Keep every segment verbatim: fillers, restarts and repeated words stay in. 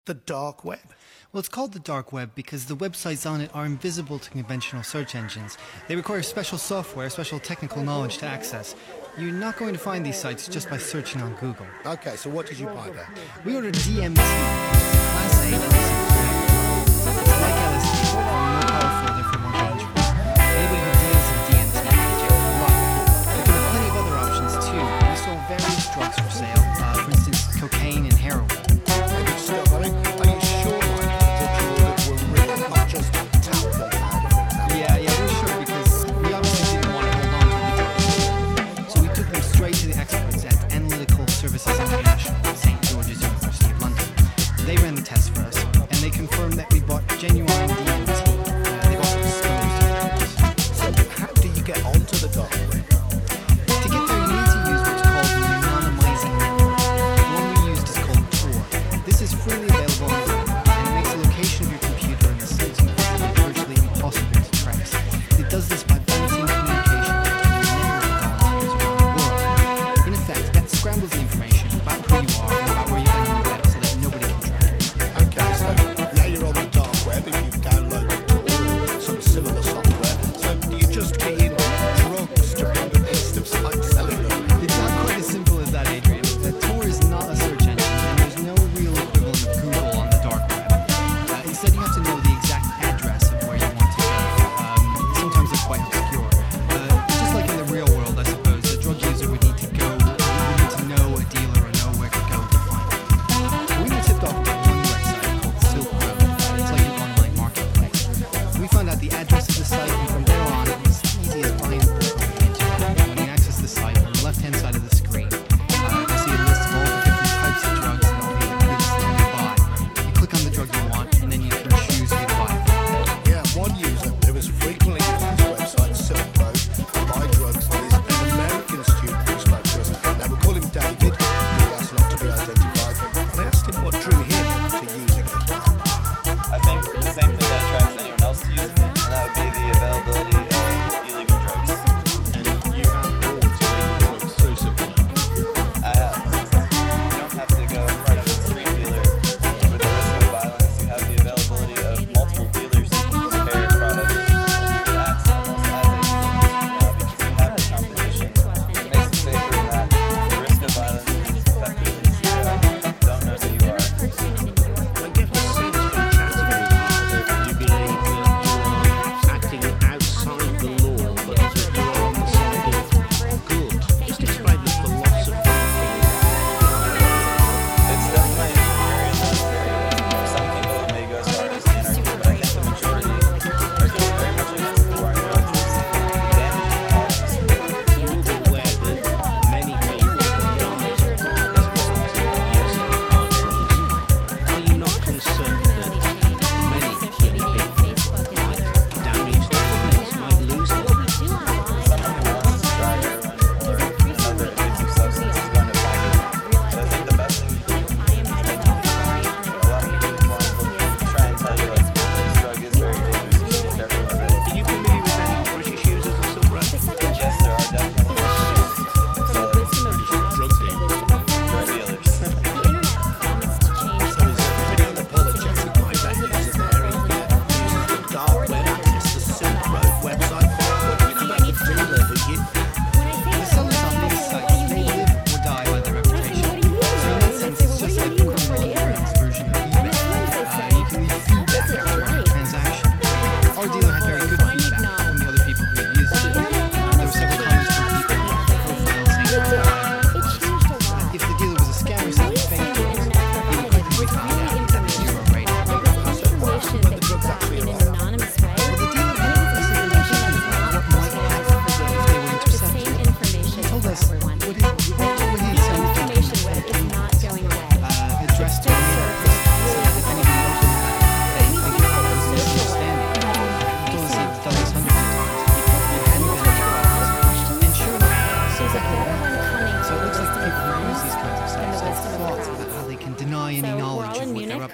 The dark web? Well, it's called the dark web because the websites on it are invisible to conventional search engines. They require special software, special technical knowledge to access. You're not going to find these sites just by searching on Google. Okay, so what did you buy there? We ordered D M T, Class A illicit drug. It's like L S D, but more powerful, therefore more dangerous. Anybody who deals in D M T can get jailed for life. But there are plenty of other options too. We sold various drugs for sale, uh, for instance, cocaine and heroin. Good stuff. I mean, are you sure, Mike, that you were real, not just tabloid powder, for example? Yeah, yeah, we're sure because we obviously didn't want to hold on to the So we took them straight to the experts at Analytical Services International at Saint George's University of London. They ran the test for us, and they confirmed that we bought genuine D M T. Uh, they've also disclosed it. So how do you get onto the dark web? To get there, you need to use what's called an anonymizing network. The one we used is called Tor. This is freely available on the web, and it makes the location of your computer and the sites you visit virtually impossible to trace. It does this by balancing communication between a network of volunteers around the world. In effect, that scrambles the information about who you are and about where you are on the web so that nobody can track you. Okay, so now you're on the dark web and you've downloaded Tor, some similar software. So you just key in drugs to bring the list of sites selling them. It's not quite as simple as that, Adrian. The Tor is not a search engine, and there's no real equivalent of Google on the dark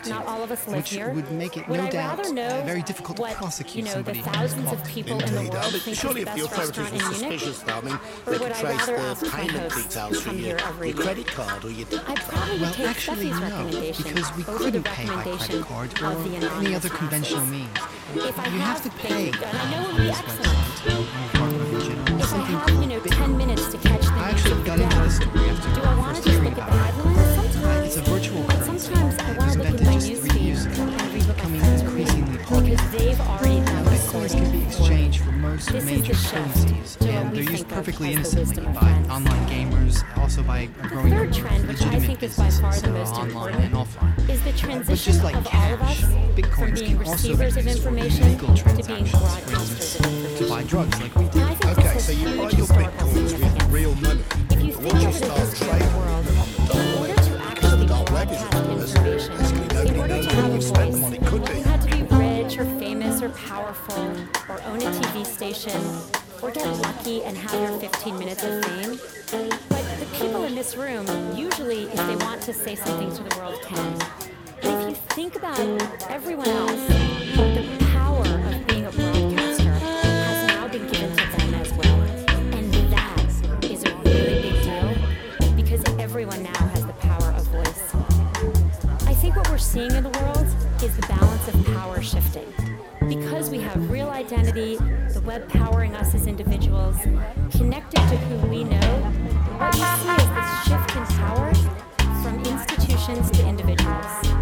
to, not all of us live which here. would make it Would no I doubt rather know uh, very difficult what, to prosecute you know, somebody the who is thousands of caught. people in the Indeed, world but think surely is if the the best authorities restaurant were in Munich? suspicious, though, I mean, Or they would could I trace rather the ask my payment host details to for come your, here every your year? credit card or your debit I'd card. probably Well, take actually, Steffi's no, recommendation because we over the couldn't pay by recommendation credit card of or the any anonymous other conventional classes. means. If I You have to have pay things, and I know it on would be this excellent. website on the Department of Legitimacy. If I Something have, you called know, Bitcoin. ten minutes to catch the I news actually of the got into day, this story after do I want to first just hearing look at about the it. headlines? Sometimes It's a virtual But currency. sometimes I It want was to look invented at my just three newsfeed years ago, and read what my becoming friends increasingly read, popular. because they've already Now, done the bitcoins sorting can be for me. exchanged for most This is major the shift currencies, to what and we they're think used of perfectly as the innocently wisdom of by friends. online gamers, also by a growing third number trend, of which I legitimate think is by businesses far the that are most online important, and offline. is the But transition just like of all of us cash, from bitcoins being can also be receivers of used for information illegal to being transactions, for broadcasters instance, of information. to buy drugs like we And do. I think Okay, this so has you huge buy your historical bitcoins with significance. real money. If you But think once over you the start history of the trading world, on the dark in web, order to because the actually dark web is broadcast anonymous, information, basically in nobody order knows to where have you a spent the voice, money. Could be. you had to be rich or famous or powerful or own a T V station or get lucky and have your fifteen minutes of fame. But the people in this room, usually if they want to say something to the world, can. And if you think about everyone else, the power of being a broadcaster has now been given to them as well. And that is a really big deal because everyone now has the power of voice. I think what we're seeing in the world is the balance of power shifting. Because we have real identity, the web powering us as individuals, connected to who we know, what you see is this shift in power from institutions to individuals.